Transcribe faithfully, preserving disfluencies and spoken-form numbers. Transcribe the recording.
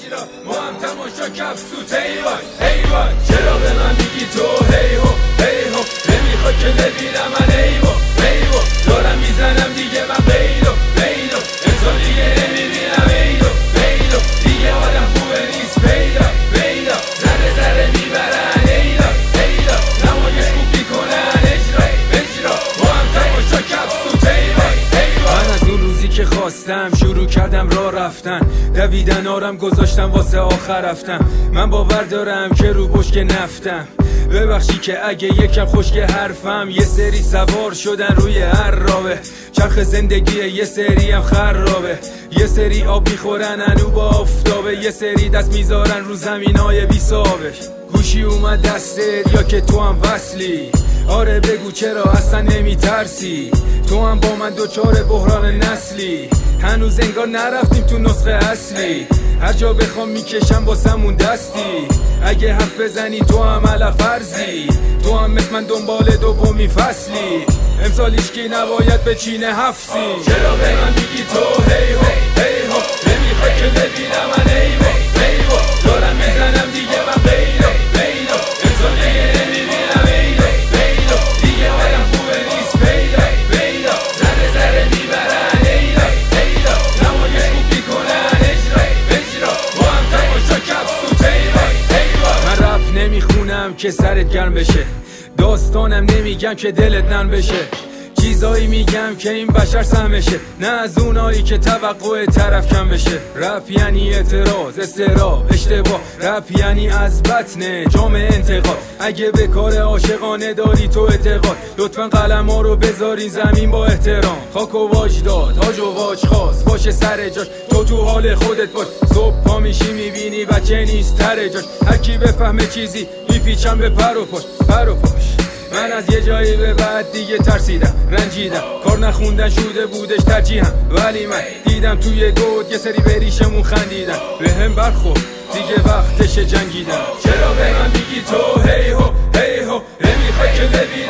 بجرا ما هم تماشا کفسوت ایوان ایوان چرا به من میگی تو هی هو هی هو نمیخوای که ببینم من ایوان ایوان دارم میزنم دیگه من بیلو بیلو انسان دیگه نمیبینم ایلو بیلو دیگه آدم خوبه نیست پیدا پیدا ذره ذره میبرن ایلا ایلا نمایش خوب میکنن اجرا اجرا ما هم تماشا کفسوت ایوان ایوان من از اون روزی که خواستم شروع کردم راه رفتن دویدن آرم گذاشتم واسه آخر رفتم من باور دارم که رو بشک نفتم ببخشی که اگه یکم خشک حرفم یه سری سوار شدن روی هر راوه چرخ زندگی یه سری هم خرابه یه سری آب میخورن انو با آفتابه یه سری دست میذارن رو زمینای بی صابه گوشی اومد دستت یا که تو هم وصلی آره بگو چرا اصلا نمیترسی تو هم با من دوچار بحران نسلی هنوز انگار نرفتیم تو نسخه اصلی هر جا بخوام میکشم باسمون دستی اگه حرف بزنی تو هم علا فرضی تو هم مثل من دنبال دومی فصلی امسال هیچکی نباید بچینه هفتی چرا به من میگی تو هی هو هی هو نمیخوای که ببینم من ایوه ایوه دارم میزنم دیگه من بیلو بیلو امسال دیگه نمیبینم ایلو بیلو دیگه آدم خوبه نیست پیدا پیدا ذره ذره میبرن ایلا ایلا نمایش خوب میکنن اجرا اجرا با هم تماشا کفسوت ایوان ایوان من رپ نمیخونم که سرت گرم بشه داستانم نمیگم که دلت نرم بشه چیزایی میگم که این بشر سهمشه نه از اونایی که توقع طرف کم بشه رپ یعنی اعتراض استراب اشتباه رپ یعنی از بطن جامعه انتقاد اگه به کار عاشقانه داری تو اعتقاد لطفا قلم ها رو بذاری زمین با احترام خاک و واج داد هاج و واج خواست باشه سر جاش تو تو حال خودت باش صبح پا میشی میبینی بچه نیست تر جاش هر کی بفهمه چیزی میپیچم به پر و پاش پر و پاش من از یه جایی به بعد دیگه ترسیدم رنجیدم کار نخوندن شده بودش ترجیحم ولی من دیدم توی گود یه سری بریشمون خندیدن به هم برخورد دیگه وقتش جنگیدن چرا به من میگی تو هی هو هی هو نمیخوای که ببینم